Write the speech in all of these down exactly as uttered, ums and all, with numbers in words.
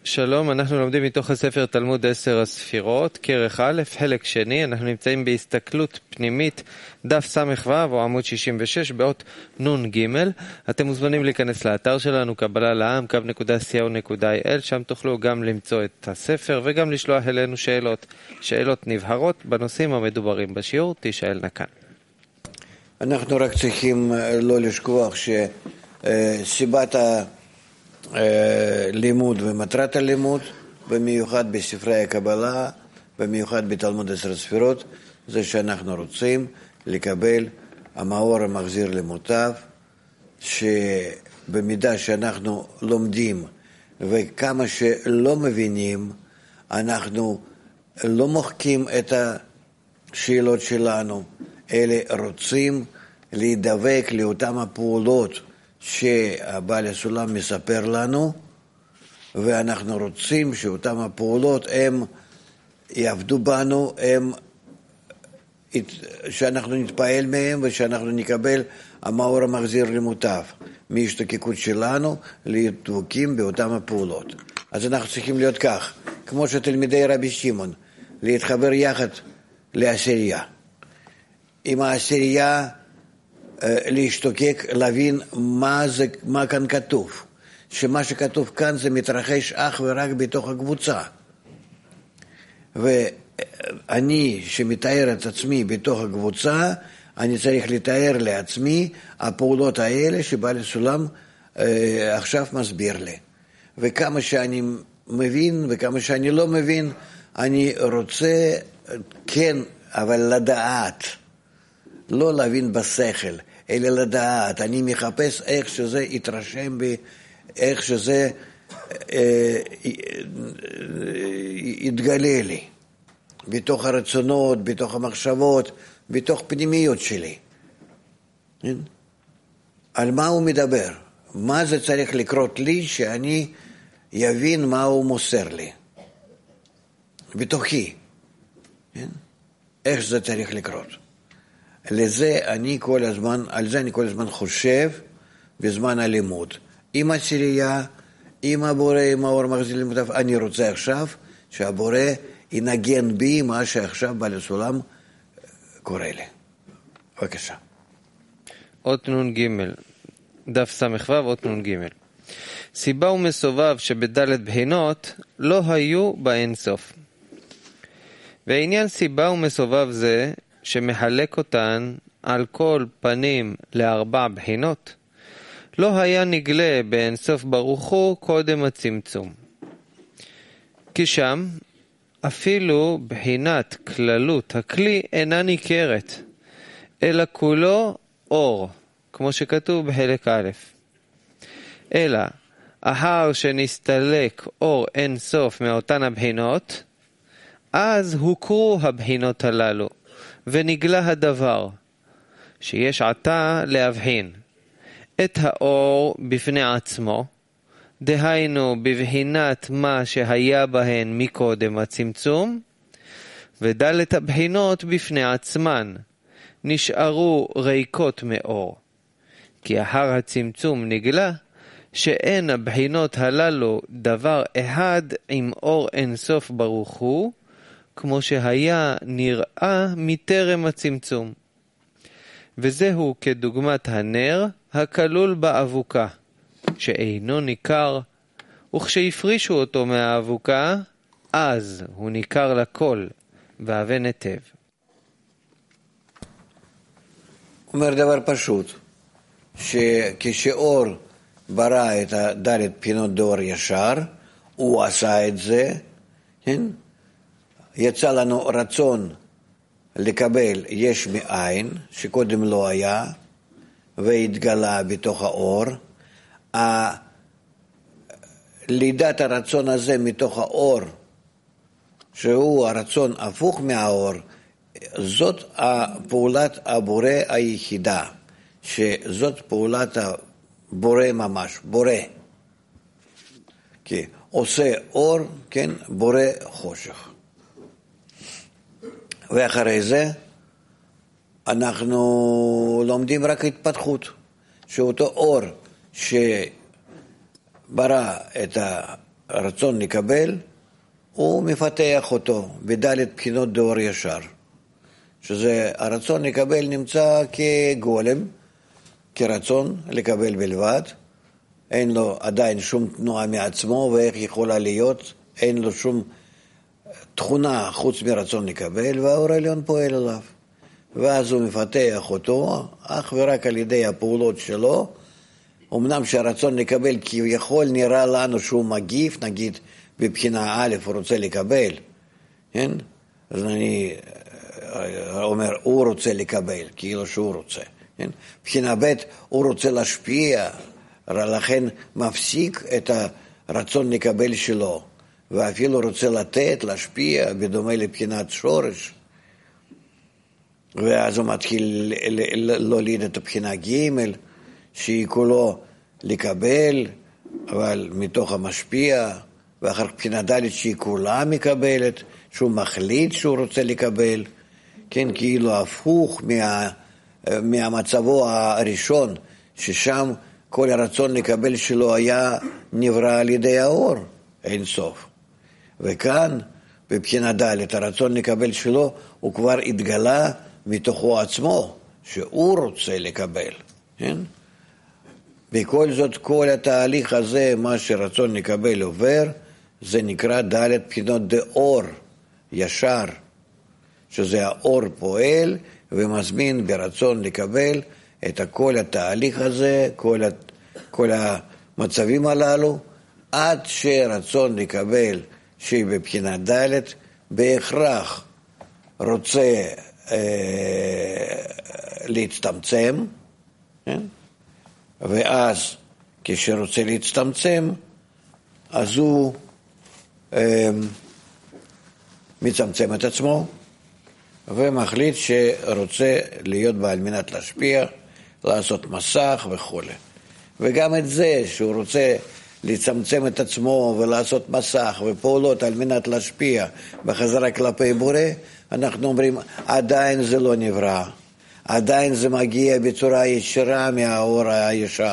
שלום, אנחנו לומדים מתוך הספר תלמוד עשר הספירות, כרך א', חלק שני. אנחנו נמצאים בהסתכלות פנימית, דף סמ"ו או עמוד שישים ושש, באות נון ג'. אתם מוזמנים להיכנס לאתר שלנו, קבלה לעם, קו נקודה סי או נקודה איי אל, שם תוכלו גם למצוא את הספר וגם לשלוח אלינו שאלות, שאלות נבהרות בנושאים המדוברים בשיעור. תשאלנה כאן. אנחנו רק צריכים לא לשכוח שסיבת הלימוד ומטרת הלימוד, במיוחד בספרי הקבלה, במיוחד בתלמוד עשר הספירות, זה שאנחנו רוצים לקבל המאור המחזיר למוטב, שבמידה שאנחנו לומדים וכמה שלא מבינים, אנחנו לא מוחקים את השאלות שלנו, אלא רוצים להידבק לאותם הפעולות שהבעל הסולם מספר לנו, ואנחנו רוצים שאותם הפעולות הם יעבדו בנו, הם, שאנחנו נתפעל מהם ושאנחנו נקבל המאור המחזיר למוטב, מהשתוקקות שלנו לדבוקים באותם הפעולות. אז אנחנו צריכים להיות כך, כמו שתלמידי רבי שמעון, להתחבר יחד לעשירייה. עם העשירייה להשתוקק, להבין מה זה, מה כאן כתוב, שמה שכתוב כאן זה מתרחש אך ורק בתוך הקבוצה, ואני שמתאר את עצמי בתוך הקבוצה, אני צריך לתאר לעצמי הפעולות האלה שבעל הסולם אה, עכשיו מסביר לי, וכמה שאני מבין וכמה שאני לא מבין, אני רוצה כן, אבל לדעת, לא להבין בשכל, אלא לדעת. אני מחפש איך שזה יתרשם בי, איך שזה אה, יתגלה לי, בתוך הרצונות, בתוך המחשבות, בתוך פנימיות שלי. על מה הוא מדבר? מה זה צריך לקרות לי שאני יבין מה הוא מוסר לי? בתוכי. איך זה צריך לקרות? לזה אני כל הזמן, על זה אני כל הזמן חושב בזמן הלימוד. עם הצירייה, עם הבורא, עם האור מחזיר למוטב, אני רוצה עכשיו שהבורא ינגן בי מה שעכשיו בעל הסולם קורא לי. בבקשה. אות נון ג' דף סמ"ו, אות נון ג'. סיבה ומסובב שבדלת בחינות לא היו באין סוף. ועניין סיבה ומסובב זה שמחלק אותן על כל פנים לארבע בחינות, לא היה נגלה באין סוף ברוך הוא קודם הצמצום. כי שם אפילו בחינת כללות הכלי אינה ניכרת, אלא כולו אור, כמו שכתוב בחלק א'. אלא אחר שנסתלק אור אין סוף מאותן הבחינות, אז הוכרו הבחינות הללו, ונגלה הדבר, שיש עתה להבחין את האור בפני עצמו, דהיינו בבחינת מה שהיה בהן מקודם הצמצום, ודלת הבחינות בפני עצמן נשארו ריקות מאור, כי אחר הצמצום נגלה שאין הבחינות הללו דבר אחד עם אור אינסוף ברוך הוא, כמו שהיה נראה מטרם הצמצום. וזהו כדוגמת הנר הכלול באבוקה, שאינו ניכר, וכשהפרישו אותו מהאבוקה, אז הוא ניכר לכל, והבן היטב. אומר דבר פשוט, שכשאור ברא את הדלת בחינות דאור ישר, הוא עשה את זה, כן? יצא לנו רצון לקבל יש מאין, שקודם לא היה, והתגלה בתוך האור. לידת הרצון הזה מתוך האור, שהוא הרצון הפוך מהאור, זאת פעולת הבורא היחידה, שזאת פעולת הבורא ממש, בורא. כי עושה אור, כן, בורא חושך. ואחרי זה אנחנו לומדים רק התפתחות, שאותו אור שברא את הרצון לקבל, הוא מפתח אותו בדלת בחינות דאור ישר. שזה הרצון לקבל נמצא כגולם, כרצון לקבל בלבד, אין לו עדיין שום תנועה מעצמו, ואיך יכולה להיות, אין לו שום תכונה חוץ מרצון לקבל, והאור העליון פועל עליו. ואז הוא מפתח אותו, אך ורק על ידי הפעולות שלו, אמנם שהרצון לקבל כביכול נראה לנו שהוא מגיף, נגיד בבחינה א' הוא רוצה לקבל, כן? אז אני אומר, הוא רוצה לקבל, כאילו שהוא רוצה. כן? בבחינה ב' הוא רוצה להשפיע, לכן מפסיק את הרצון לקבל שלו, ואפילו רוצה לתת, להשפיע, בדומה לבחינת שורש. ואז הוא מתחיל להוליד את הבחינה ג' שהיא כולו לקבל, אבל מתוך המשפיע, ואחר כך בחינה ד' שהיא כולה מקבלת, שהוא מחליט שהוא רוצה לקבל, כן, כאילו הפוך מה, מהמצבו הראשון, ששם כל הרצון לקבל שלו היה נברא על ידי האור, אין סוף. וכאן, בבחינה ד' הרצון לקבל שלו, הוא כבר התגלה מתוכו עצמו, שהוא רוצה לקבל, כן? בכל זאת, כל התהליך הזה, מה שרצון לקבל עובר, זה נקרא ד' בחינות דאור, ישר, שזה האור פועל ומזמין ברצון לקבל את כל התהליך הזה, כל, כל המצבים הללו, עד שרצון לקבל שהיא בבחינה ד' בהכרח רוצה אה, להצטמצם, כן? ואז כשרוצה להצטמצם, אז הוא אה, מצמצם את עצמו, ומחליט שרוצה להיות בה על מנת להשפיע, לעשות מסך וכו'. וגם את זה שהוא רוצה לצמצם את עצמו ולעשות מסך ופעולות על מנת להשפיע בחזרה כלפי בורא, אנחנו אומרים עדיין זה לא נברא, עדיין זה מגיע בצורה ישרה מהאור הישר.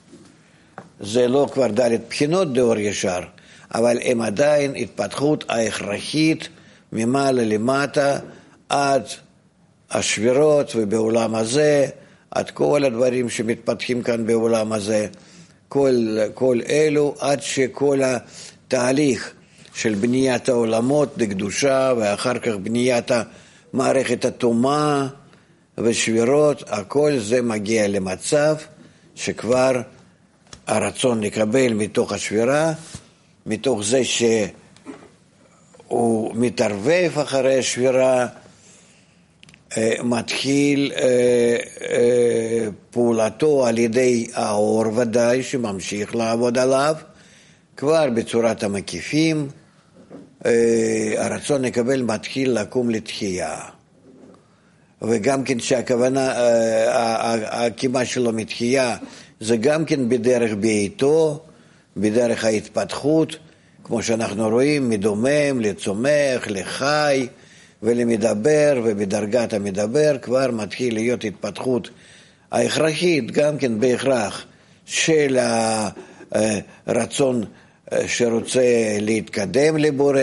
זה לא כבר ד' בחינות דאור ישר, אבל הם עדיין התפתחות ההכרחית ממעלה למטה עד השבירות, ובעולם הזה עד כל הדברים שמתפתחים כאן בעולם הזה, כל, כל אלו עד שכל התהליך של בניית העולמות לקדושה ואחר כך בניית המערכת התומה ושבירות, הכל זה מגיע למצב שכבר הרצון לקבל מתוך השבירה, מתוך זה שהוא מתערבב אחרי השבירה, מתחיל פעולתו על ידי האור ודאי שממשיך לעבוד עליו, כבר בצורת המקיפים, הרצון לקבל מתחיל לקום לתחייה. וגם כן שהכוונה, הקימה שלו מתחייה, זה גם כן בדרך בעיתו, בדרך ההתפתחות, כמו שאנחנו רואים, מדומם לצומח, לחי ולמדבר, ובדרגת המדבר כבר מתחיל להיות התפתחות ההכרחית, גם כן בהכרח של הרצון שרוצה להתקדם לבורא,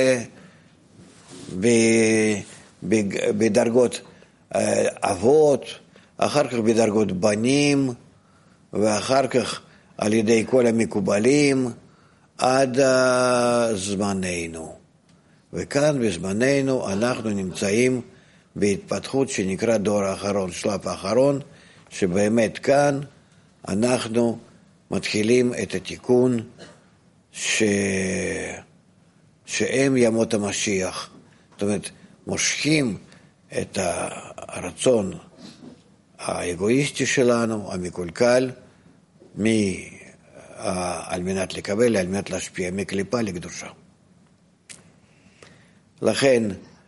בדרגות אבות, אחר כך בדרגות בנים, ואחר כך על ידי כל המקובלים, עד זמננו. וכאן בזמננו אנחנו נמצאים בהתפתחות שנקרא דור האחרון, שלב האחרון, שבאמת כאן אנחנו מתחילים את התיקון ש... שהם ימות המשיח. זאת אומרת, מושכים את הרצון האגואיסטי שלנו, המקולקל, מ... על מנת לקבל, על מנת להשפיע, מקליפה לקדושה. לכן,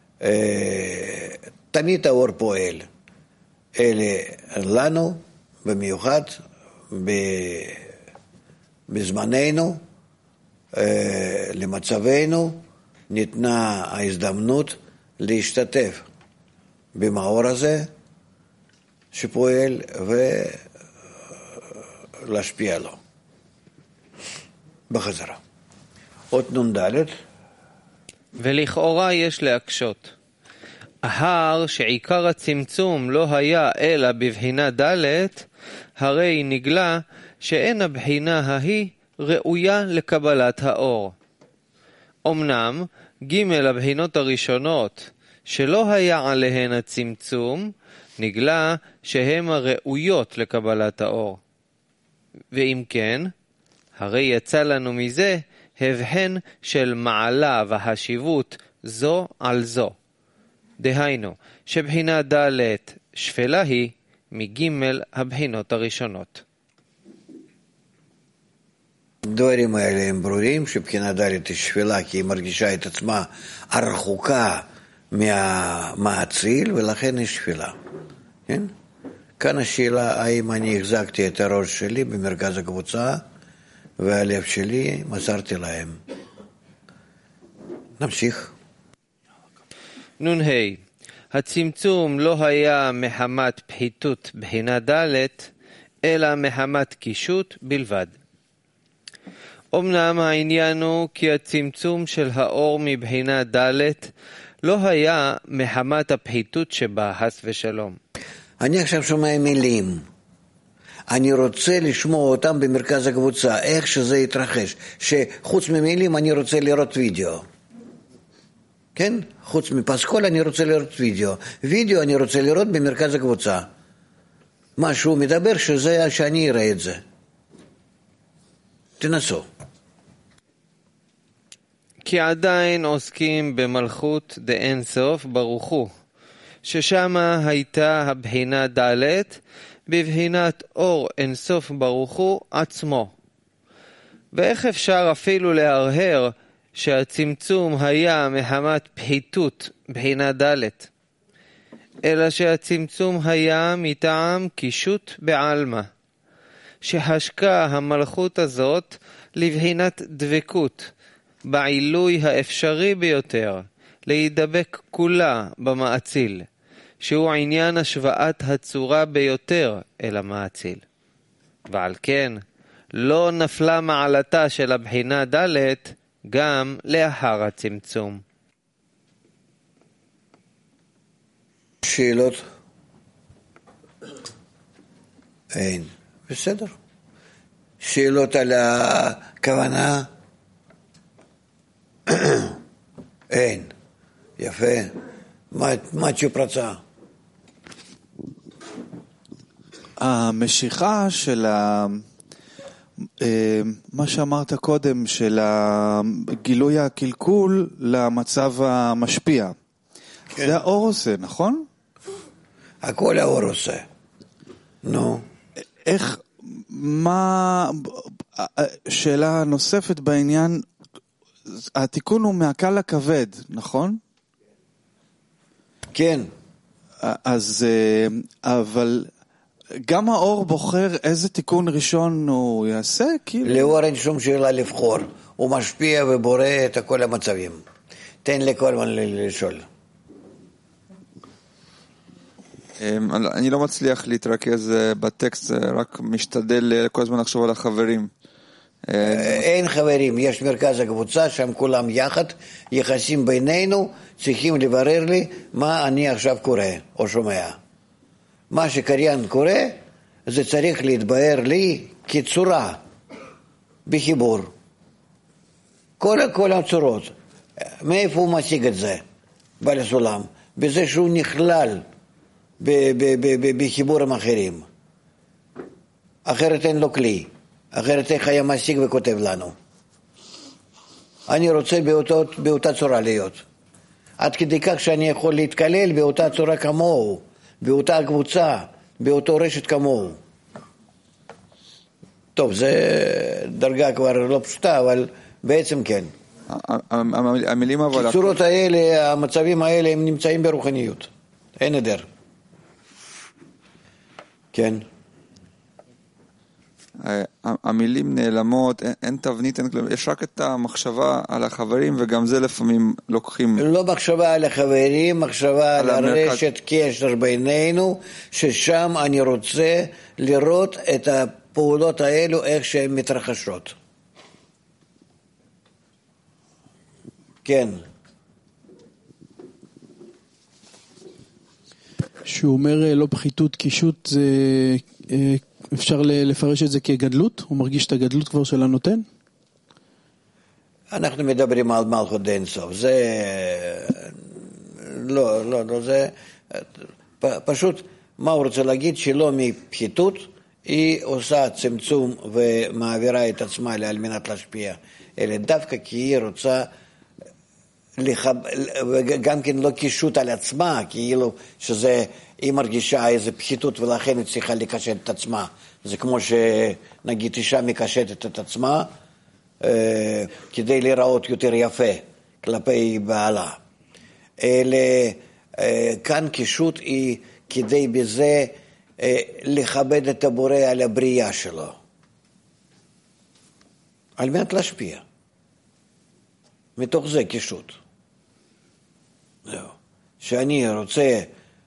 תמיד האור פועל. אלה לנו, במיוחד, בזמננו, למצבנו, ניתנה ההזדמנות להשתתף במאור הזה שפועל ולהשפיע לו. בחזרה. אות נ"ד. ולכאורה יש להקשות. ההר שעיקר הצמצום לא היה אלא בבחינה ד', הרי נגלה שאין הבחינה ההיא ראויה לקבלת האור. אמנם ג' הבחינות הראשונות שלא היה עליהן הצמצום, נגלה שהן הראויות לקבלת האור. ואם כן, הרי יצא לנו מזה הבחן של מעלה והשיבות זו על זו. דהיינו, שבחינה ד' שפלה היא מג' הבחינות הראשונות. הדברים האלה הם ברורים, שבחינה ד' היא שפלה כי היא מרגישה את עצמה הרחוקה מהמאציל, ולכן היא שפלה. כן? כאן השאלה, האם אני החזקתי את הראש שלי במרכז הקבוצה, והלב שלי מסרתי להם. נמשיך. נ"ה, הצמצום לא היה מחמת פחיתות בחינה ד', אלא מחמת קישוט בלבד. אמנם העניין הוא כי הצמצום של האור מבחינה ד' לא היה מחמת הפחיתות שבה, חס ושלום. אני עכשיו שומע מילים. אני רוצה לשמוע אותם במרכז הקבוצה, איך שזה יתרחש. שחוץ ממילים אני רוצה לראות וידאו. כן? חוץ מפסקול אני רוצה לראות וידאו. וידאו אני רוצה לראות במרכז הקבוצה. מה שהוא מדבר שזה שאני אראה את זה. תנסו. כי עדיין עוסקים במלכות דאין סוף ברוך הוא, ששמה הייתה הבחינה ד' בבחינת אור אין סוף ברוך הוא עצמו. ואיך אפשר אפילו להרהר שהצמצום היה מחמת פחיתות בחינה ד', אלא שהצמצום היה מטעם קישוט בעלמא, שהשקה המלכות הזאת לבחינת דבקות, בעילוי האפשרי ביותר, להידבק כולה במאציל, שהוא עניין השוואת הצורה ביותר אל המאציל. ועל כן, לא נפלה מעלתה של הבחינה ד' גם לאחר הצמצום. שאלות? אין. בסדר. שאלות על הכוונה? אין. יפה. מה, מה צ'ופרצה? המשיכה של ה... מה שאמרת קודם, של גילוי הקלקול למצב המשפיע. כן. זה האור עושה, נכון? הכל האור עושה. נו. איך, מה... שאלה נוספת בעניין, התיקון הוא מהקל לכבד, נכון? כן. אז, אבל גם האור בוחר איזה תיקון ראשון הוא יעשה? כאילו... לאור אין שום שאלה לבחור. הוא משפיע ובורא את כל המצבים. תן לכל מה לשאול. אני לא מצליח להתרכז בטקסט, רק משתדל כל הזמן לחשוב על החברים. אין חברים, יש מרכז הקבוצה, שם כולם יחד, יחסים בינינו, צריכים לברר לי מה אני עכשיו קורא או שומע. מה שקריין קורא, זה צריך להתבהר לי כצורה, בחיבור. כל, כל הצורות. מאיפה הוא משיג את זה? בעל הסולם. בזה שהוא נכלל בחיבורים אחרים. אחרת אין לו כלי. אחרת איך היה משיג וכותב לנו. אני רוצה באותו, באותה צורה להיות. עד כדי כך שאני יכול להתקלל באותה צורה כמוהו, באותה קבוצה, באותו רשת כמוהו. טוב, זה דרגה כבר לא פשוטה, אבל בעצם כן. המילים אבל... הצורות האלה, המצבים האלה, הם נמצאים ברוחניות. אין נדר. כן. המילים נעלמות, אין, אין תבנית, אין כלום, יש רק את המחשבה על החברים, וגם זה לפעמים לוקחים... לא מחשבה על החברים, מחשבה על, על הרשת קשר בינינו, ששם אני רוצה לראות את הפעולות האלו, איך שהן מתרחשות. כן. שהוא אומר לא פחיתות, קישוט, זה, אפשר לפרש את זה כגדלות? הוא מרגיש את הגדלות כבר של הנותן? אנחנו מדברים על מלכות דין סוף, זה לא, לא, לא, זה פשוט, מה הוא רוצה להגיד? שלא מפחיתות, היא עושה צמצום ומעבירה את עצמה על מנת להשפיע, אלא דווקא כי היא רוצה לחב... וגם כן לא קישוט על עצמה, כאילו שזה, היא מרגישה איזו פחיתות ולכן היא צריכה לקשט את עצמה. זה כמו שנגיד אישה מקשטת את עצמה אה, כדי להיראות יותר יפה כלפי בעלה. אלא אה, כאן קישוט היא כדי בזה אה, לכבד את הבורא על הבריאה שלו. על מנת להשפיע. מתוך זה קישוט. זהו. שאני רוצה,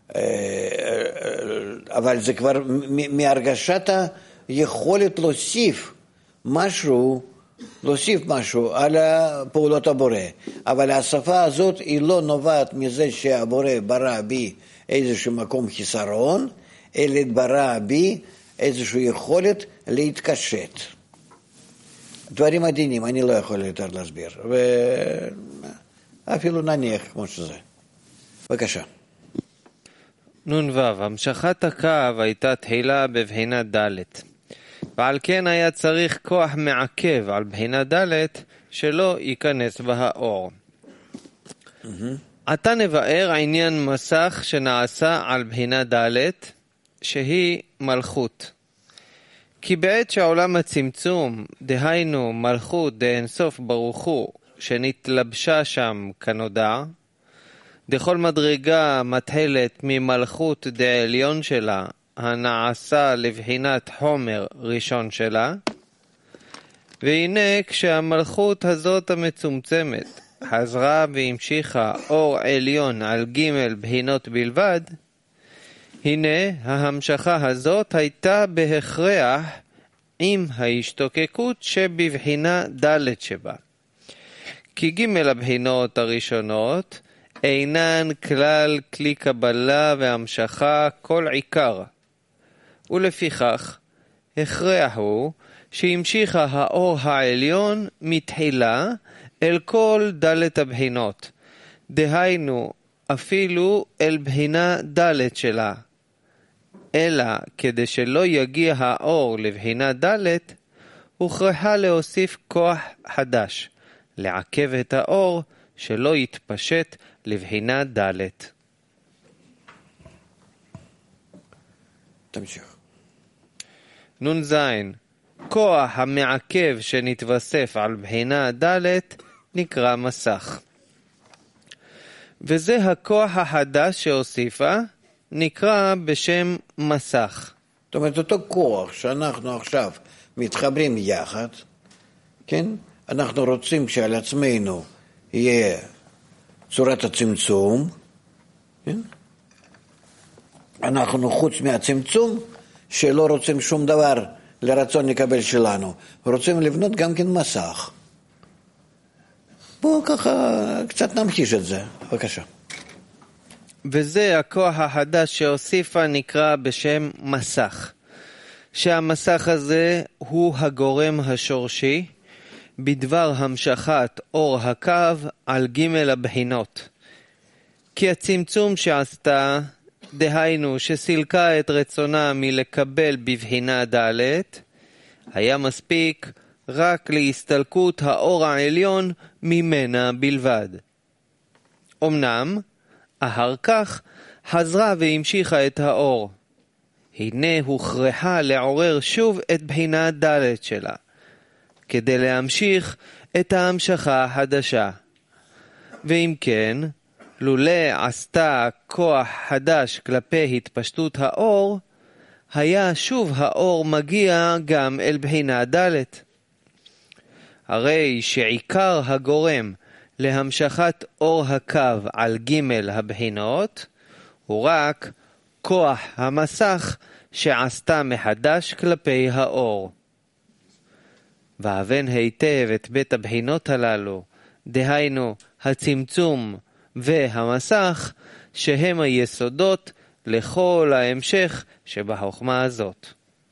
אבל זה כבר מהרגשת היכולת להוסיף משהו, להוסיף משהו על פעולות הבורא. אבל השפה הזאת היא לא נובעת מזה שהבורא ברא בי איזשהו מקום חיסרון, אלא ברא בי איזושהי יכולת להתקשט. דברים עדינים, אני לא יכול יותר להסביר, ואפילו נניח כמו שזה. בבקשה. נון וו, המשכת הקו הייתה תחילה בבחינת ד', ועל כן היה צריך כוח מעכב על בחינת ד' שלא ייכנס בה האור. עתה נבאר עניין מסך שנעשה על בחינת ד' שהיא מלכות. כי בעת שהעולם הצמצום, דהיינו מלכות דאינסוף ברוך הוא, שנתלבשה שם כנודע, דכל מדרגה מתחלת ממלכות דעליון שלה, הנעשה לבחינת חומר ראשון שלה, והנה כשהמלכות הזאת המצומצמת חזרה והמשיכה אור עליון על ג' בחינות בלבד, הנה ההמשכה הזאת הייתה בהכרח עם ההשתוקקות שבבחינה ד' שבה. כי ג' הבחינות הראשונות אינן כלל כלי קבלה והמשכה כל עיקר, ולפיכך הכרח הוא שהמשיכה האור העליון מתחילה אל כל ד' הבחינות, דהיינו אפילו אל בחינה ד' שלה. אלא כדי שלא יגיע האור לבחינה ד', הוכרחה להוסיף כוח חדש, לעכב את האור שלא יתפשט לבחינה ד'. תמשיך. נון זין, כוח המעכב שנתווסף על בחינה ד' נקרא מסך. וזה הכוח החדש שהוסיפה, נקרא בשם מסך. זאת אומרת, אותו כוח שאנחנו עכשיו מתחברים יחד, כן? אנחנו רוצים שעל עצמנו יהיה צורת הצמצום, כן? אנחנו חוץ מהצמצום, שלא רוצים שום דבר לרצון לקבל שלנו, רוצים לבנות גם כן מסך. בואו ככה קצת נמחיש את זה, בבקשה. וזה הכוח החדש שהוסיפה נקרא בשם מסך, שהמסך הזה הוא הגורם השורשי בדבר המשכת אור הקו על ג' הבחינות. כי הצמצום שעשתה, דהיינו שסילקה את רצונה מלקבל בבחינה ד', היה מספיק רק להסתלקות האור העליון ממנה בלבד. אמנם, אחר כך חזרה והמשיכה את האור. הנה הוכרחה לעורר שוב את בחינה ד' שלה, כדי להמשיך את ההמשכה החדשה. ואם כן, לולא עשתה כוח חדש כלפי התפשטות האור, היה שוב האור מגיע גם אל בחינה ד'. הרי שעיקר הגורם להמשכת אור הקו על ג' הבחינות הוא רק כוח המסך שעשתה מחדש כלפי האור. והבן היטב את בית הבחינות הללו, דהיינו הצמצום והמסך, שהם היסודות לכל ההמשך שבחוכמה הזאת.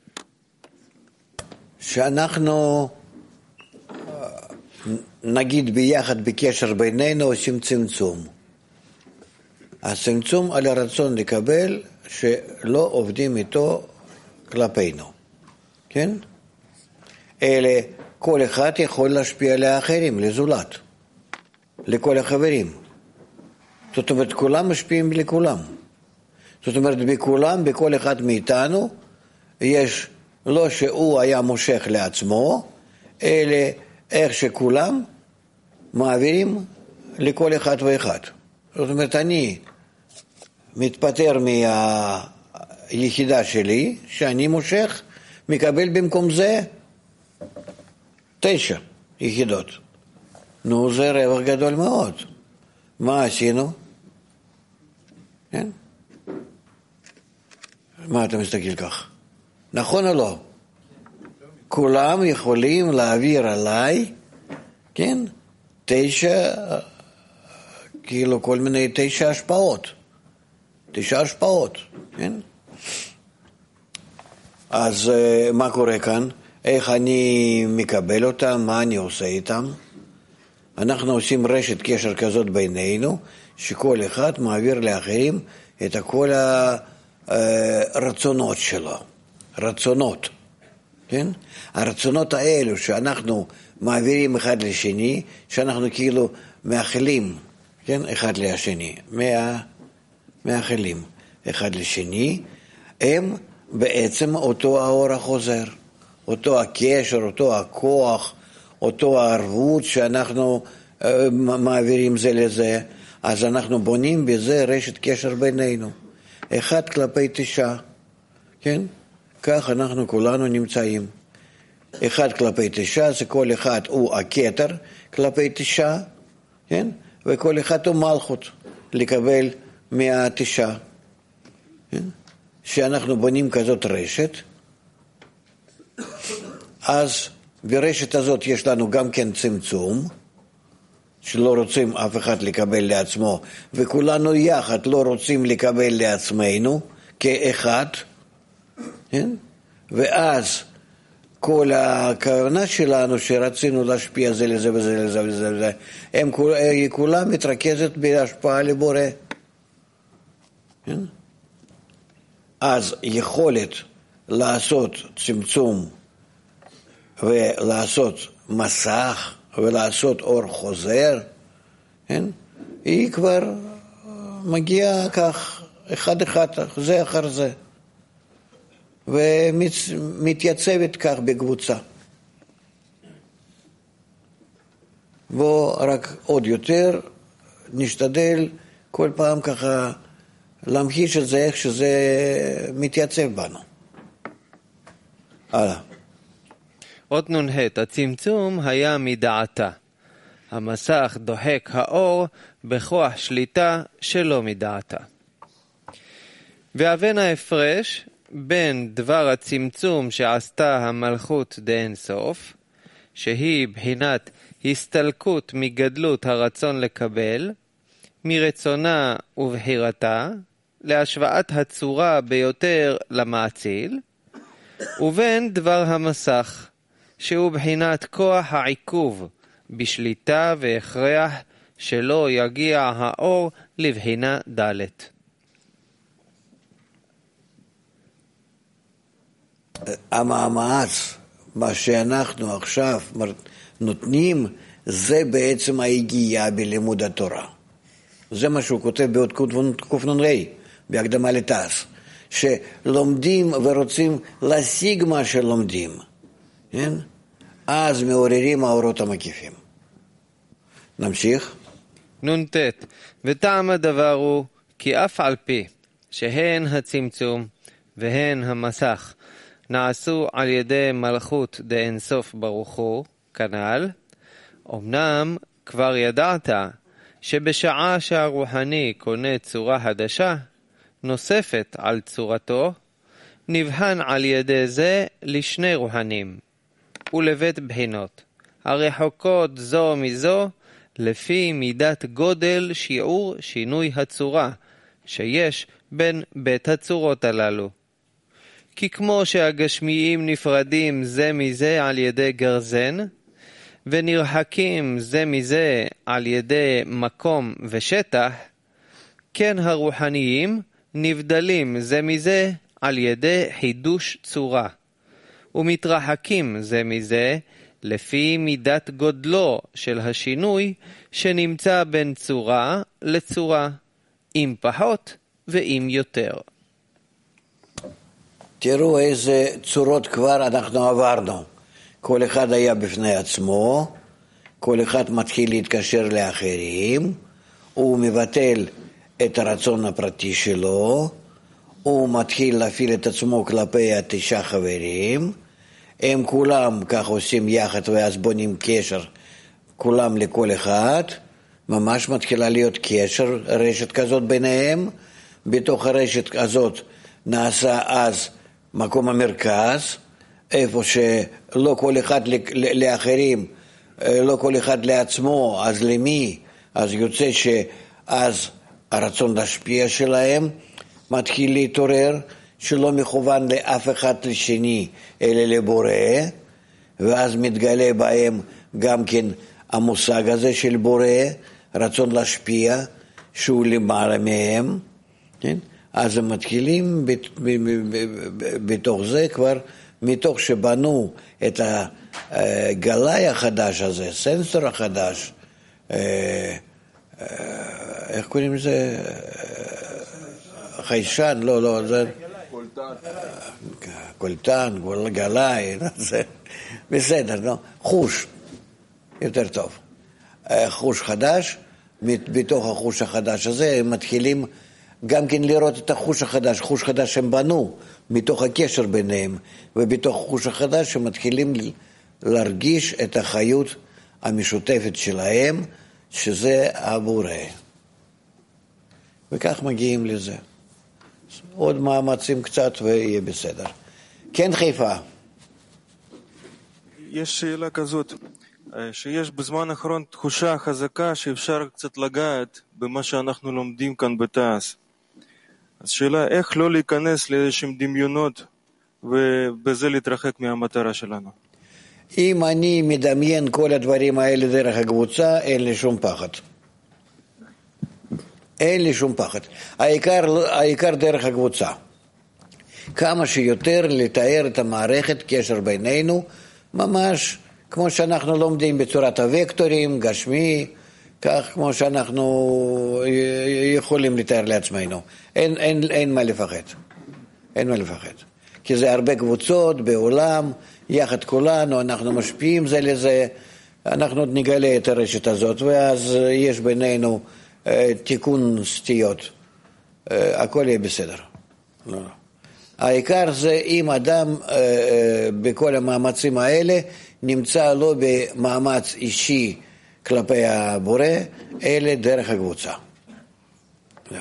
שאנחנו נגיד ביחד בקשר בינינו עושים צמצום. הצמצום על הרצון לקבל שלא עובדים איתו כלפינו, כן? אלא כל אחד יכול להשפיע לאחרים, לזולת, לכל החברים. זאת אומרת, כולם משפיעים לכולם. זאת אומרת, בכולם, בכל אחד מאיתנו, יש לא שהוא היה מושך לעצמו, אלא איך שכולם מעבירים לכל אחד ואחד. זאת אומרת, אני מתפטר מהיחידה שלי, שאני מושך, מקבל במקום זה תשע יחידות. נו, זה רווח גדול מאוד. מה עשינו? כן? מה אתה מסתכל כך? נכון או לא? כולם יכולים להעביר עליי, כן? תשע, כאילו כל מיני תשע השפעות. תשע השפעות, כן? אז מה קורה כאן? איך אני מקבל אותם? מה אני עושה איתם? אנחנו עושים רשת קשר כזאת בינינו, שכל אחד מעביר לאחרים את כל הרצונות שלו. רצונות, כן? הרצונות האלו שאנחנו מעבירים אחד לשני, שאנחנו כאילו מאחלים, כן? אחד לשני, מה... מאחלים אחד לשני, הם בעצם אותו האור החוזר, אותו הקשר, אותו הכוח, אותו הערבות שאנחנו uh, מעבירים זה לזה, אז אנחנו בונים בזה רשת קשר בינינו, אחד כלפי תשעה, כן? כך אנחנו כולנו נמצאים. אחד כלפי תשעה, זה כל אחד הוא הכתר כלפי תשעה, כן? וכל אחד הוא מלכות לקבל מהתשעה. כן? שאנחנו בונים כזאת רשת, אז ברשת הזאת יש לנו גם כן צמצום, שלא רוצים אף אחד לקבל לעצמו, וכולנו יחד לא רוצים לקבל לעצמנו כאחד, כן? ואז כל הכוונה שלנו שרצינו להשפיע זה לזה וזה לזה וזה לזה, הם כולם מתרכזת בהשפעה לבורא. כן? אז יכולת לעשות צמצום ולעשות מסך ולעשות אור חוזר, כן? היא כבר מגיעה כך אחד אחד, זה אחר זה, ומתייצבת כך בקבוצה. בוא רק עוד יותר נשתדל כל פעם ככה להמחיש את זה איך שזה מתייצב בנו. הלאה. אות נ"ה, הצמצום היה מדעתה. המסך דוחק האור בכוח שליטה שלא מדעתה. והבן ההפרש בין דבר הצמצום שעשתה המלכות דאין סוף, שהיא בחינת הסתלקות מגדלות הרצון לקבל, מרצונה ובחירתה, להשוואת הצורה ביותר למעציל, ובין דבר המסך, שהוא בחינת כוח העיכוב בשליטה והכרח שלא יגיע האור לבחינה ד'. המאמץ, מה שאנחנו עכשיו נותנים, זה בעצם ההגיעה בלימוד התורה. זה מה שהוא כותב בעוד קנ"ה, בהקדמה לתעש, שלומדים ורוצים להשיג מה שלומדים, כן? אז מעוררים האורות המקיפים. נמשיך. נ"ט, וטעם הדבר הוא כי אף על פי שהן הצמצום והן המסך נעשו על ידי מלכות דאין סוף ברוך הוא, כנ"ל, אמנם כבר ידעת שבשעה שהרוחני קונה צורה חדשה, נוספת על צורתו, נבחן על ידי זה לשני רוחנים, ולבית בחינות, הרחוקות זו מזו, לפי מידת גודל שיעור שינוי הצורה שיש בין בית הצורות הללו. כי כמו שהגשמיים נפרדים זה מזה על ידי גרזן, ונרחקים זה מזה על ידי מקום ושטח, כן הרוחניים נבדלים זה מזה על ידי חידוש צורה, ומתרחקים זה מזה לפי מידת גודלו של השינוי שנמצא בין צורה לצורה, עם פחות ועם יותר. תראו איזה צורות כבר אנחנו עברנו. כל אחד היה בפני עצמו, כל אחד מתחיל להתקשר לאחרים, הוא מבטל את הרצון הפרטי שלו, הוא מתחיל להפעיל את עצמו כלפי התשעה חברים, הם כולם כך עושים יחד ואז בונים קשר, כולם לכל אחד, ממש מתחילה להיות קשר, רשת כזאת ביניהם, בתוך הרשת הזאת נעשה אז מקום המרכז, איפה שלא כל אחד לאחרים, לא כל אחד לעצמו, אז למי? אז יוצא שאז הרצון להשפיע שלהם מתחיל להתעורר, שלא מכוון לאף אחד לשני, אלא לבורא, ואז מתגלה בהם גם כן המושג הזה של בורא, רצון להשפיע, שהוא למעלה מהם, כן? אז הם מתחילים בתוך זה כבר, מתוך שבנו את הגלאי החדש הזה, סנסור החדש, איך קוראים לזה? חיישן, לא, לא, זה... קולטן, גלאי, בסדר, לא? חוש, יותר טוב. חוש חדש, בתוך החוש החדש הזה הם מתחילים גם כן לראות את החוש החדש, חוש חדש הם בנו, מתוך הקשר ביניהם, ובתוך החוש החדש הם מתחילים להרגיש את החיות המשותפת שלהם, שזה הבורא. וכך מגיעים לזה. עוד מאמצים קצת ויהיה בסדר. כן, חיפה. יש שאלה כזאת, שיש בזמן האחרון תחושה חזקה שאפשר קצת לגעת במה שאנחנו לומדים כאן בתעש. אז שאלה, איך לא להיכנס לאיזשהם דמיונות ובזה להתרחק מהמטרה שלנו? אם אני מדמיין כל הדברים האלה דרך הקבוצה, אין לי שום פחד. אין לי שום פחד. העיקר, העיקר דרך הקבוצה. כמה שיותר לתאר את המערכת, קשר בינינו, ממש כמו שאנחנו לומדים בצורת הוקטורים, גשמי, כך כמו שאנחנו יכולים לתאר לעצמנו. אין, אין, אין מה לפחד. אין מה לפחד. כי זה הרבה קבוצות בעולם, יחד כולנו, אנחנו משפיעים זה לזה, אנחנו עוד נגלה את הרשת הזאת, ואז יש בינינו אה, תיקון סטיות. אה, הכל יהיה בסדר. לא. העיקר זה אם אדם אה, אה, בכל המאמצים האלה נמצא לא במאמץ אישי כלפי הבורא, אלא דרך הקבוצה. לא.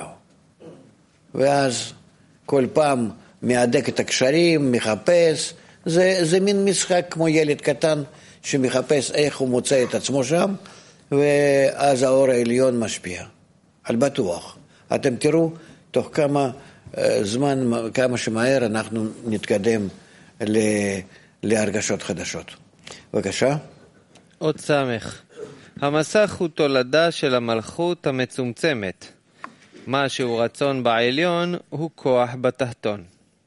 ואז כל פעם מהדק את הקשרים, מחפש, זה, זה מין משחק כמו ילד קטן שמחפש איך הוא מוצא את עצמו שם, ואז האור העליון משפיע, על בטוח. אתם תראו, תוך כמה זמן, כמה שמהר אנחנו נתקדם ל, להרגשות חדשות. בבקשה. עוד סמך. המסך הוא תולדה של המלכות המצומצמת. מה שהוא רצון בעליון הוא כוח בתחתון.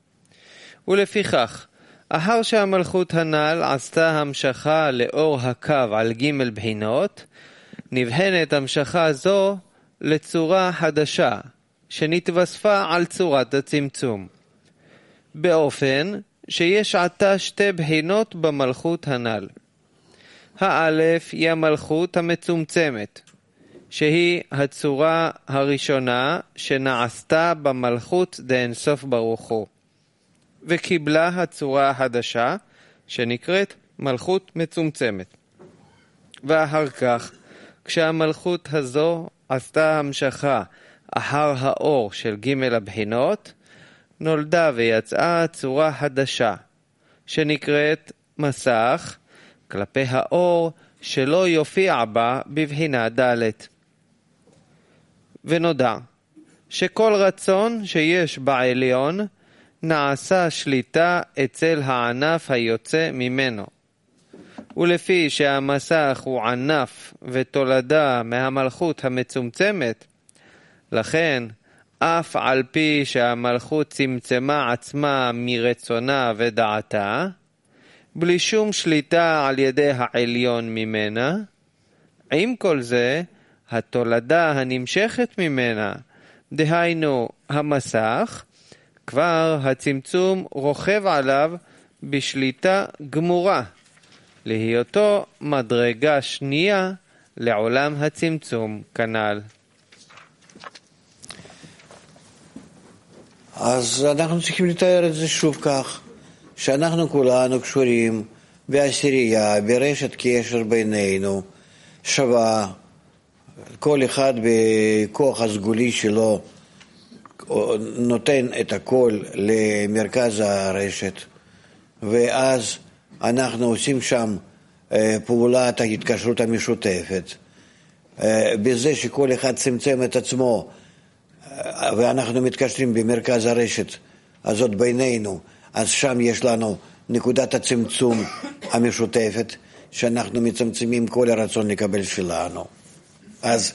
ולפיכך, אחר שהמלכות הנ"ל עשתה המשכה לאור הקו על ג' בחינות, נבחנת המשכה זו לצורה חדשה, שנתווספה על צורת הצמצום. באופן שיש עתה שתי בחינות במלכות הנ"ל. האלף היא המלכות המצומצמת, שהיא הצורה הראשונה שנעשתה במלכות דאינסוף ברוך הוא, וקיבלה הצורה החדשה שנקראת מלכות מצומצמת. ואחר כך, כשהמלכות הזו עשתה המשכה אחר האור של ג' הבחינות, נולדה ויצאה צורה חדשה שנקראת מסך כלפי האור שלא יופיע בה בבחינה ד'. ונודע שכל רצון שיש בעליון נעשה שליטה אצל הענף היוצא ממנו. ולפי שהמסך הוא ענף ותולדה מהמלכות המצומצמת, לכן אף על פי שהמלכות צמצמה עצמה מרצונה ודעתה, בלי שום שליטה על ידי העליון ממנה, עם כל זה התולדה הנמשכת ממנה, דהיינו המסך, כבר הצמצום רוכב עליו בשליטה גמורה, להיותו מדרגה שנייה לעולם הצמצום כנ"ל. אז אנחנו צריכים לתאר את זה שוב כך, שאנחנו כולנו קשורים בעשירייה, ברשת קשר בינינו, שווה, כל אחד בכוח הסגולי שלו נותן את הכל למרכז הרשת, ואז אנחנו עושים שם פעולת ההתקשרות המשותפת, בזה שכל אחד צמצם את עצמו, ואנחנו מתקשרים במרכז הרשת הזאת בינינו, אז שם יש לנו נקודת הצמצום המשותפת, שאנחנו מצמצמים כל הרצון לקבל שלנו. אז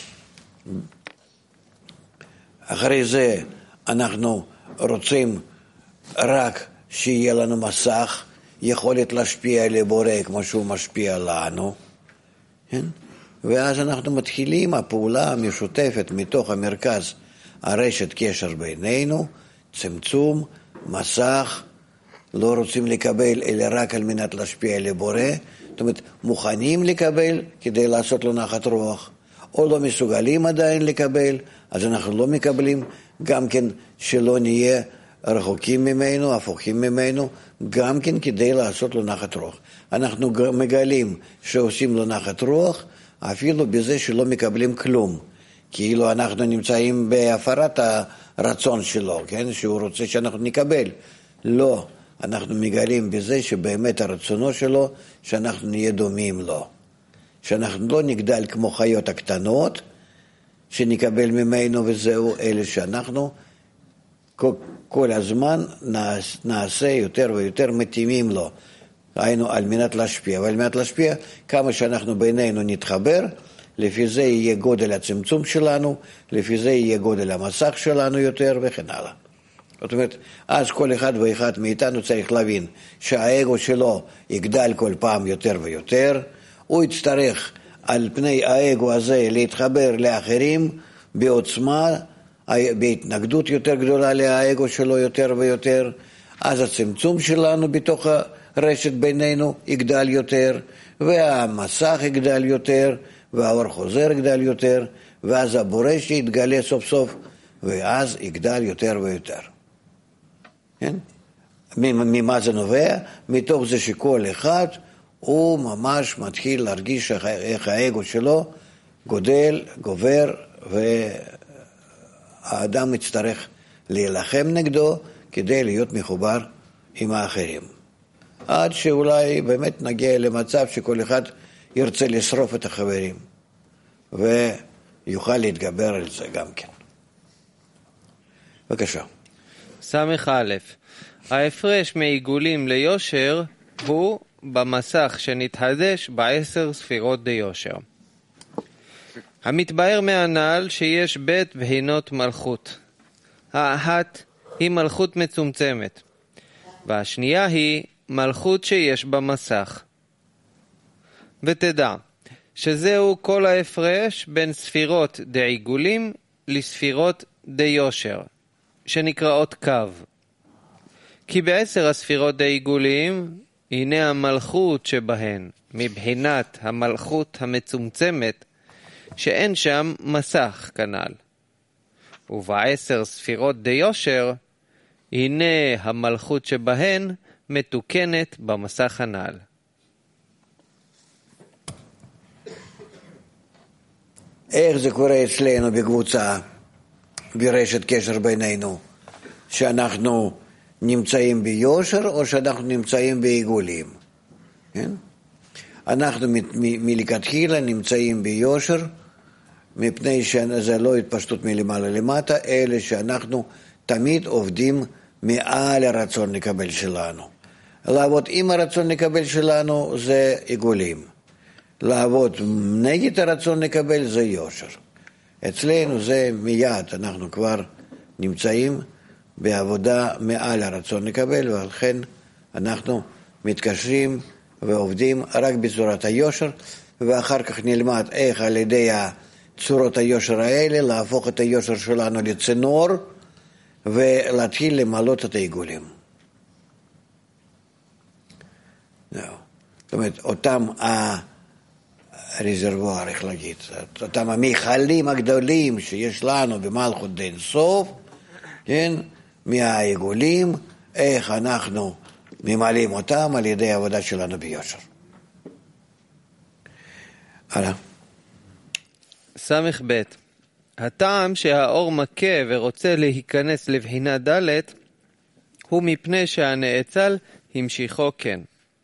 אחרי זה אנחנו רוצים רק שיהיה לנו מסך, יכולת להשפיע על הבורא כמו שהוא משפיע לנו, כן? ואז אנחנו מתחילים הפעולה המשותפת מתוך המרכז הרשת קשר בינינו, צמצום, מסך, לא רוצים לקבל אלא רק על מנת להשפיע על הבורא, זאת אומרת מוכנים לקבל כדי לעשות לו נחת רוח, או לא מסוגלים עדיין לקבל, אז אנחנו לא מקבלים, גם כן שלא נהיה רחוקים ממנו, הפוכים ממנו, גם כן כדי לעשות לו נחת רוח. אנחנו מגלים שעושים לו נחת רוח, אפילו בזה שלא מקבלים כלום, כאילו אנחנו נמצאים בהפרת הרצון שלו, כן? שהוא רוצה שאנחנו נקבל. לא, אנחנו מגלים בזה שבאמת הרצונו שלו, שאנחנו נהיה דומים לו. שאנחנו לא נגדל כמו חיות הקטנות, שנקבל ממנו וזהו, אלה שאנחנו כל, כל הזמן נעשה יותר ויותר מתאימים לו. היינו על מנת להשפיע, ועל מנת להשפיע כמה שאנחנו בינינו נתחבר, לפי זה יהיה גודל הצמצום שלנו, לפי זה יהיה גודל המסך שלנו יותר וכן הלאה. זאת אומרת, אז כל אחד ואחד מאיתנו צריך להבין שהאגו שלו יגדל כל פעם יותר ויותר, הוא יצטרך על פני האגו הזה להתחבר לאחרים בעוצמה, בהתנגדות יותר גדולה לאגו שלו יותר ויותר, אז הצמצום שלנו בתוך הרשת בינינו יגדל יותר, והמסך יגדל יותר, והאור חוזר יגדל יותר, ואז הבורא שיתגלה סוף סוף, ואז יגדל יותר ויותר. כן? ממה זה נובע? מתוך זה שכל אחד הוא ממש מתחיל להרגיש איך האגו שלו גודל, גובר, והאדם יצטרך להילחם נגדו כדי להיות מחובר עם האחרים. עד שאולי באמת נגיע למצב שכל אחד ירצה לשרוף את החברים, ויוכל להתגבר על זה גם כן. בבקשה. סמך א', ההפרש מעיגולים ליושר הוא במסך שנתחדש בעשר ספירות דיושר. המתבהר מהנ"ל שיש בית בחינות מלכות. האחת היא מלכות מצומצמת, והשנייה היא מלכות שיש במסך. ותדע שזהו כל ההפרש בין ספירות דעיגולים לספירות דיושר, שנקראות קו. כי בעשר הספירות דעיגולים, הנה המלכות שבהן, מבחינת המלכות המצומצמת, שאין שם מסך כנ"ל. ובעשר ספירות דיושר, הנה המלכות שבהן מתוקנת במסך הנ"ל. איך זה קורה אצלנו בקבוצה, ברשת קשר בינינו, שאנחנו נמצאים ביושר או שאנחנו נמצאים בעיגולים, כן? אנחנו מלכתחילה נמצאים ביושר, מפני שזה לא התפשטות מלמעלה למטה, אלא שאנחנו תמיד עובדים מעל הרצון לקבל שלנו. לעבוד עם הרצון לקבל שלנו זה עיגולים. לעבוד נגד הרצון לקבל זה יושר. אצלנו זה מיד, אנחנו כבר נמצאים בעבודה מעל הרצון לקבל, ולכן אנחנו מתקשרים ועובדים רק בצורת היושר, ואחר כך נלמד איך על ידי צורות היושר האלה להפוך את היושר שלנו לצינור, ולהתחיל למלות את העיגולים. זאת אומרת, אותם הרזרבואר, איך להגיד, אותם המכלים הגדולים שיש לנו במלכות דין סוף, כן, מהעיגולים, איך אנחנו ממלאים אותם על ידי העבודה שלנו ביושר. הלאה. סמך ב' הטעם שהאור מכה ורוצה להיכנס לבחינה ד' הוא מפני שהנאצל המשיכו כן.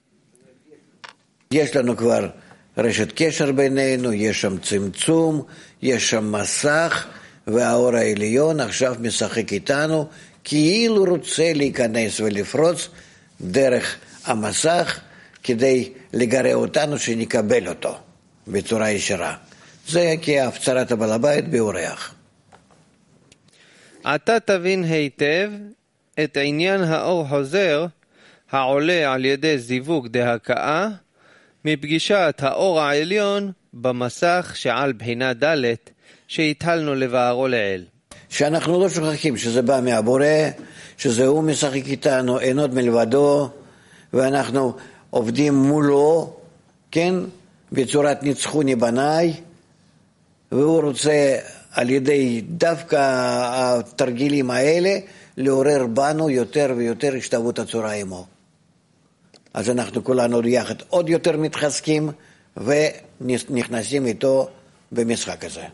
יש לנו כבר רשת קשר בינינו, יש שם צמצום, יש שם מסך, והאור העליון עכשיו משחק איתנו, כאילו רוצה להיכנס ולפרוץ דרך המסך, כדי לגרע אותנו שנקבל אותו בצורה ישרה. זה כהפצרת הבעל הבית באורח. אתה תבין היטב את עניין האור חוזר העולה על ידי זיווג דהקאה מפגישת האור העליון במסך שעל בחינה ד' שהתחלנו לבארו לעיל. שאנחנו לא שוכחים שזה בא מהבורא, שזה הוא משחק איתנו, אין עוד מלבדו, ואנחנו עובדים מולו, כן, בצורת ניצחוני בניי, והוא רוצה על ידי דווקא התרגילים האלה לעורר בנו יותר ויותר השתוות הצורה עמו. אז אנחנו כולנו יחד עוד יותר מתחזקים ונכנסים איתו במשחק הזה.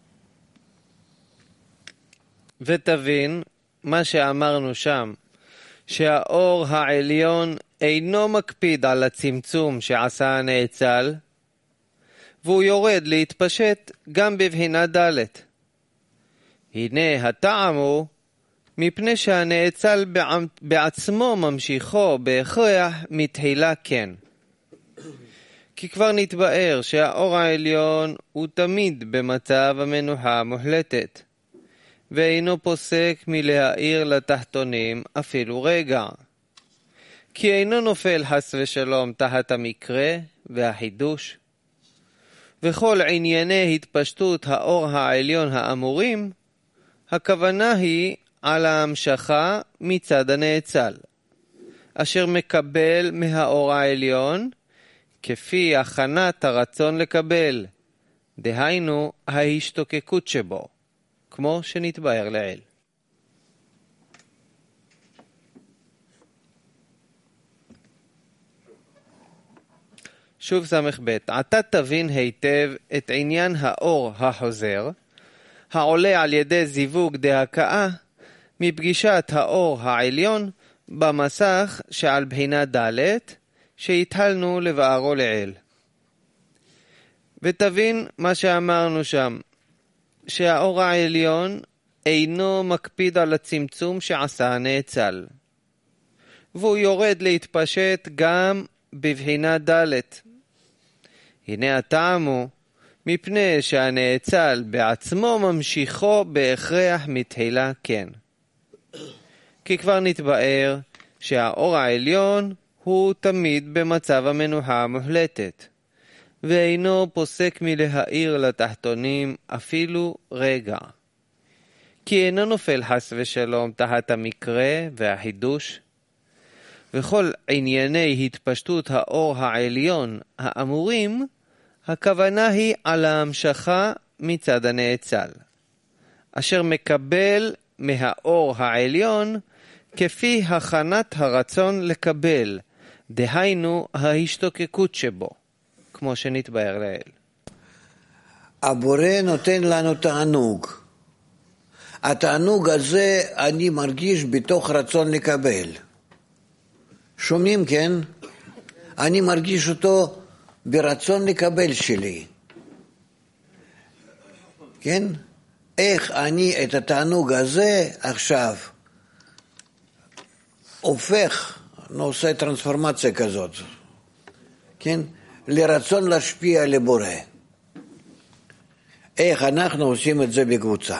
ותבין מה שאמרנו שם, שהאור העליון אינו מקפיד על הצמצום שעשה הנאצל, והוא יורד להתפשט גם בבחינה ד'. הנה הטעם הוא מפני שהנאצל בעצמו ממשיכו בהכרח מתחילה כן. כי כבר נתבאר שהאור העליון הוא תמיד במצב המנוחה מוחלטת, ואינו פוסק מלהאיר לתחתונים אפילו רגע. כי אינו נופל חס ושלום תחת המקרה והחידוש. וכל ענייני התפשטות האור העליון האמורים, הכוונה היא על ההמשכה מצד הנאצל, אשר מקבל מהאור העליון כפי הכנת הרצון לקבל, דהיינו ההשתוקקות שבו, כמו שנתבאר לעיל. שוב סמך ב' אתה תבין היטב את עניין האור החוזר, העולה על ידי זיווג דהקאה, מפגישת האור העליון במסך שעל בחינה ד' שהתחלנו לבארו לעיל. ותבין מה שאמרנו שם, שהאור העליון אינו מקפיד על הצמצום שעשה הנאצל, והוא יורד להתפשט גם בבחינה ד'. הנה הטעם הוא מפני שהנאצל בעצמו ממשיכו בהכרח מתחילה כן. כי כבר נתבאר שהאור העליון הוא תמיד במצב המנוחה המוחלטת, ואינו פוסק מלהאיר לתחתונים אפילו רגע. כי אינו נופל חס ושלום תחת המקרה והחידוש, וכל ענייני התפשטות האור העליון האמורים, הכוונה היא על ההמשכה מצד הנאצל, אשר מקבל מהאור העליון כפי הכנת הרצון לקבל, דהיינו ההשתוקקות שבו, כמו שנתבאר לעיל. הבורא נותן לנו תענוג. התענוג הזה אני מרגיש בתוך רצון לקבל. שומעים, כן? אני מרגיש אותו ברצון לקבל שלי. כן? איך אני את התענוג הזה עכשיו הופך, עושה טרנספורמציה כזאת, כן? לרצון להשפיע לבורא. איך אנחנו עושים את זה בקבוצה.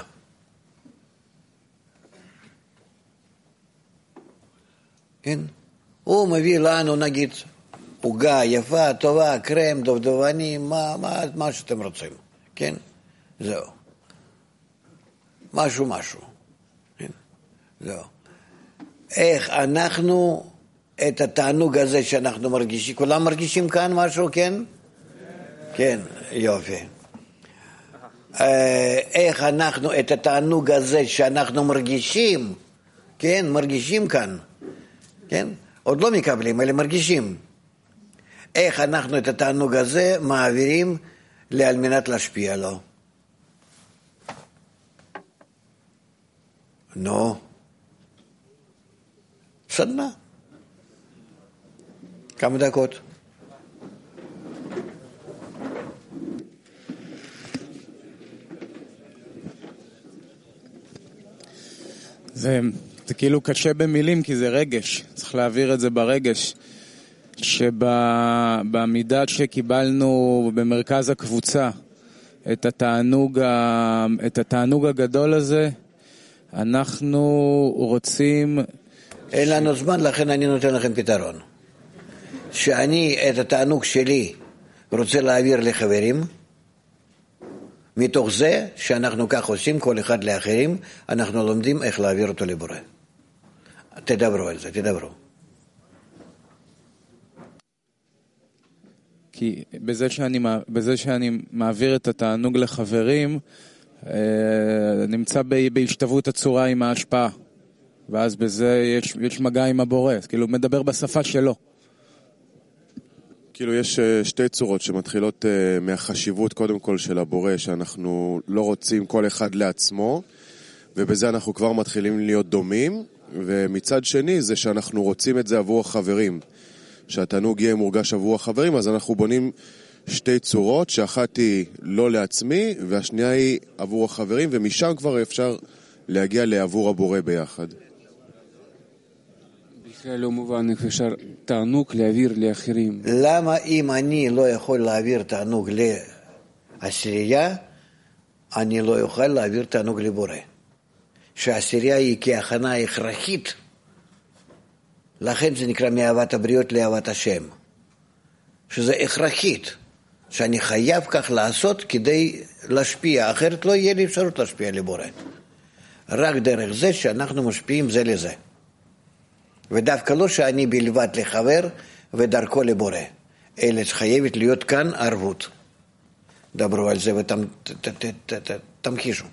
כן? הוא מביא לנו, נגיד, עוגה יפה, טובה, קרם, דובדבנים, מה, מה, מה שאתם רוצים, כן? זהו. משהו, משהו. כן? זהו. איך אנחנו, את התענוג הזה שאנחנו מרגישים, כולם מרגישים כאן משהו, כן? כן, יופי. איך אנחנו, את התענוג הזה שאנחנו מרגישים, כן, מרגישים כאן, כן? עוד לא מקבלים, אלא מרגישים. איך אנחנו את התענוג הזה מעבירים על מנת להשפיע לו. נו. סדנה. כמה דקות. זה, זה כאילו קשה במילים, כי זה רגש. צריך להעביר את זה ברגש. שבמידה שקיבלנו במרכז הקבוצה את התענוג, את התענוג הגדול הזה, אנחנו רוצים... אין לנו זמן, לכן אני נותן לכם פתרון. שאני את התענוג שלי רוצה להעביר לחברים, מתוך זה שאנחנו כך עושים כל אחד לאחרים, אנחנו לומדים איך להעביר אותו לבורא. תדברו על זה, תדברו. כי בזה שאני, בזה שאני מעביר את התענוג לחברים, נמצא בהשתוות הצורה עם ההשפעה. ואז בזה יש, יש מגע עם הבורא. כאילו, מדבר בשפה שלו. כאילו, יש שתי צורות שמתחילות מהחשיבות קודם כל של הבורא, שאנחנו לא רוצים כל אחד לעצמו, ובזה אנחנו כבר מתחילים להיות דומים, ומצד שני זה שאנחנו רוצים את זה עבור החברים. שהתענוג יהיה מורגש עבור החברים, אז אנחנו בונים שתי צורות, שאחת היא לא לעצמי, והשנייה היא עבור החברים, ומשם כבר אפשר להגיע לעבור הבורא ביחד. בכלל לא מובן איך אפשר תענוג להעביר לאחרים. למה אם אני לא יכול להעביר תענוג לעשירייה, אני לא יכול להעביר תענוג לבורא? שהעשירייה היא כהכנה הכרחית, לכן זה נקרא מאהבת הבריות לאהבת השם, שזה הכרחית, שאני חייב כך לעשות כדי להשפיע, אחרת לא יהיה לי אפשרות להשפיע לבורא. רק דרך זה שאנחנו משפיעים זה לזה. ודווקא לא שאני בלבד לחבר ודרכו לבורא, אלא חייבת להיות כאן ערבות. דברו על זה ותמחישו.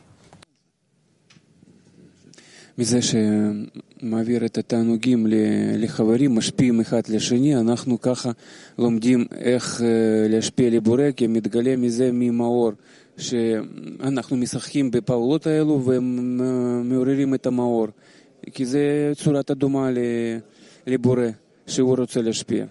מזה שמעביר את התענוגים לחברים, משפיעים אחד לשני, אנחנו ככה לומדים איך להשפיע לבורא, כי מתגלה מזה ממאור, שאנחנו משחקים בפעולות האלו ומעוררים את המאור, כי זה צורת הדומה לבורא שהוא רוצה להשפיע.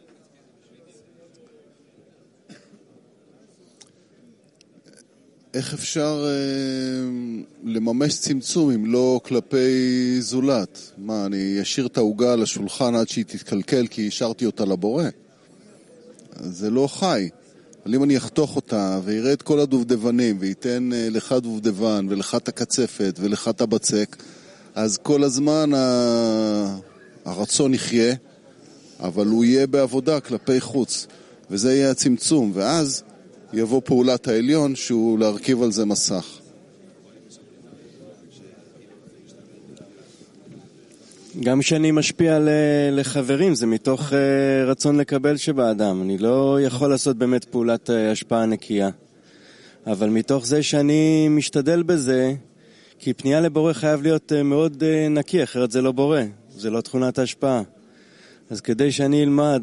איך אפשר אה, לממש צמצום אם לא כלפי זולת? מה, אני אשאיר את העוגה על השולחן עד שהיא תתקלקל כי השארתי אותה לבורא? זה לא חי. אבל אם אני אחתוך אותה ויראה את כל הדובדבנים וייתן אה, לך דובדבן ולך את הקצפת ולך את הבצק, אז כל הזמן ה... הרצון יחיה, אבל הוא יהיה בעבודה כלפי חוץ. וזה יהיה הצמצום, ואז יבוא פעולת העליון שהוא להרכיב על זה מסך. גם כשאני משפיע לחברים, זה מתוך רצון לקבל שבאדם. אני לא יכול לעשות באמת פעולת השפעה נקייה. אבל מתוך זה שאני משתדל בזה, כי פנייה לבורא חייב להיות מאוד נקי, אחרת זה לא בורא, זה לא תכונת ההשפעה. אז כדי שאני אלמד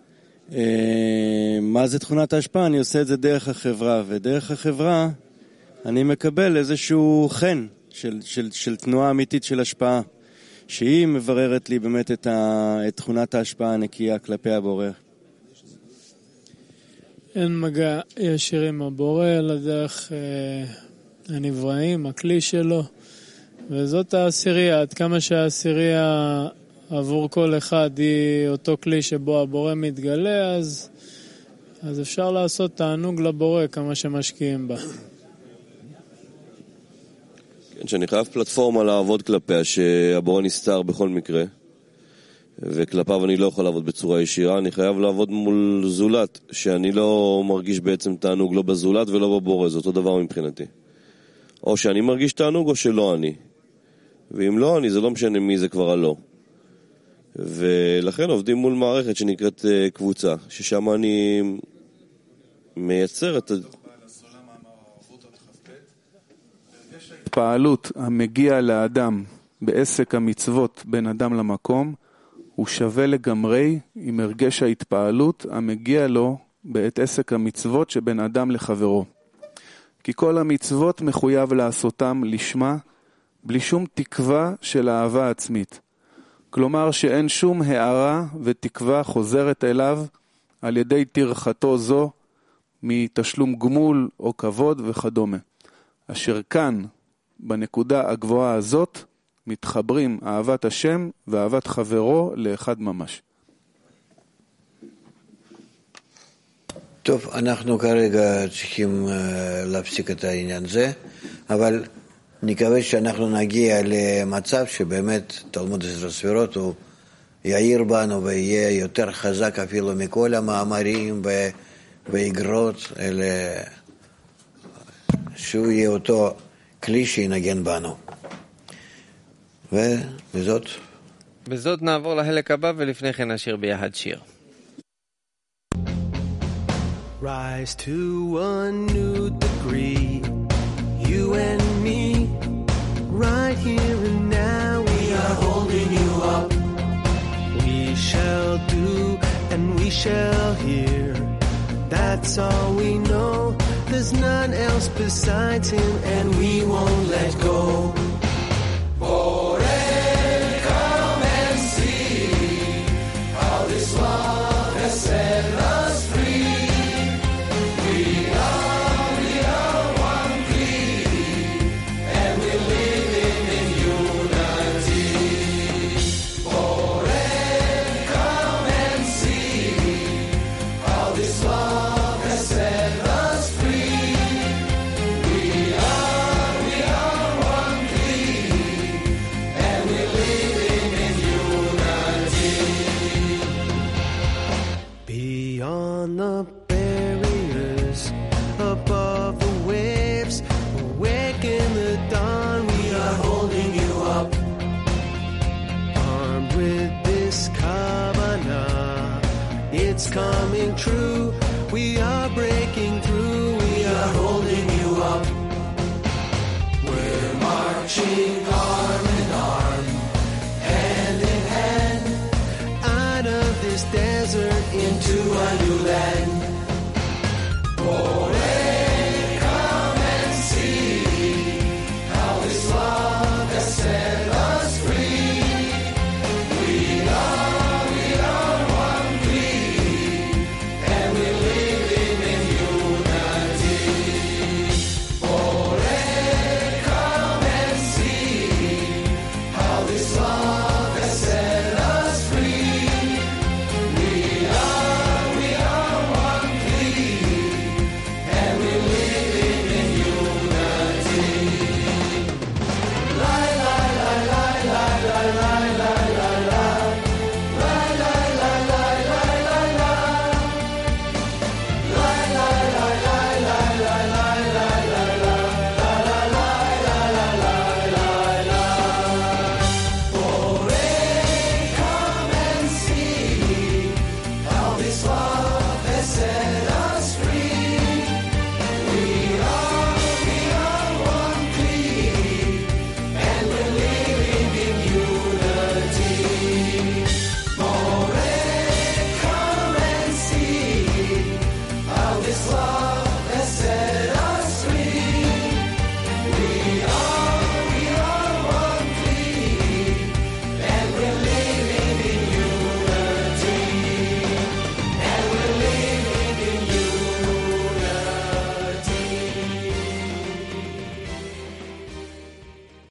מה זה תכונת ההשפעה, אני עושה את זה דרך החברה, ודרך החברה אני מקבל איזשהו חן של, של, של תנועה אמיתית של השפעה, שהיא מבררת לי באמת את, ה, את תכונת ההשפעה הנקייה כלפי הבורא. אין מגע ישיר עם הבורא, אלא דרך אה, הנבראים, הכלי שלו. וזאת העשירייה, עד כמה שהעשירייה עבור כל אחד היא אותו כלי שבו הבורא מתגלה, אז, אז אפשר לעשות תענוג לבורא כמה שמשקיעים בה. כן, שאני חייב פלטפורמה לעבוד כלפיה, שהבורא נסתר בכל מקרה, וכלפיו אני לא יכול לעבוד בצורה ישירה, אני חייב לעבוד מול זולת, שאני לא מרגיש בעצם תענוג לא בזולת ולא בבורא, זה אותו דבר מבחינתי. או שאני מרגיש תענוג או שלא אני. ואם לא אני, זה לא משנה מי זה כבר הלא. ולכן עובדים מול מערכת שנקראת קבוצה, ששם אני מייצר את... התפעלות המגיע לאדם בעסק המצוות בין אדם למקום, הוא שווה לגמרי עם הרגש ההתפעלות המגיע לו בעת עסק המצוות שבין אדם לחברו. כי כל המצוות מחויב לעשותם לשמה, בלי שום תקווה של אהבה עצמית. כלומר שאין שום הערה ותקווה חוזרת אליו על ידי תרחתו זו מתשלום גמול או כבוד וכדומה. אשר כאן, בנקודה הגבוהה הזאת, מתחברים אהבת השם ואהבת חברו לאחד ממש. טוב, אנחנו כרגע צריכים להפסיק את העניין הזה, אבל נקווה שאנחנו נגיע למצב שבאמת תלמוד עשר ספירות הוא יאיר בנו ויהיה יותר חזק אפילו מכל המאמרים ואגרות, אלא שהוא יהיה אותו כלי שינגן בנו. ובזאת? בזאת נעבור לחלק הבא ולפני כן נשיר ביחד שיר. Rise to a new degree, you and me, right here and now we are holding you up. We shall do and we shall hear, that's all we know, there's none else besides him and we won't let go. Borei, come and see how this love has set us free. On the barriers, above the waves, awake in the dawn, we are holding you up. Armed with this kavanah, it's coming true, we are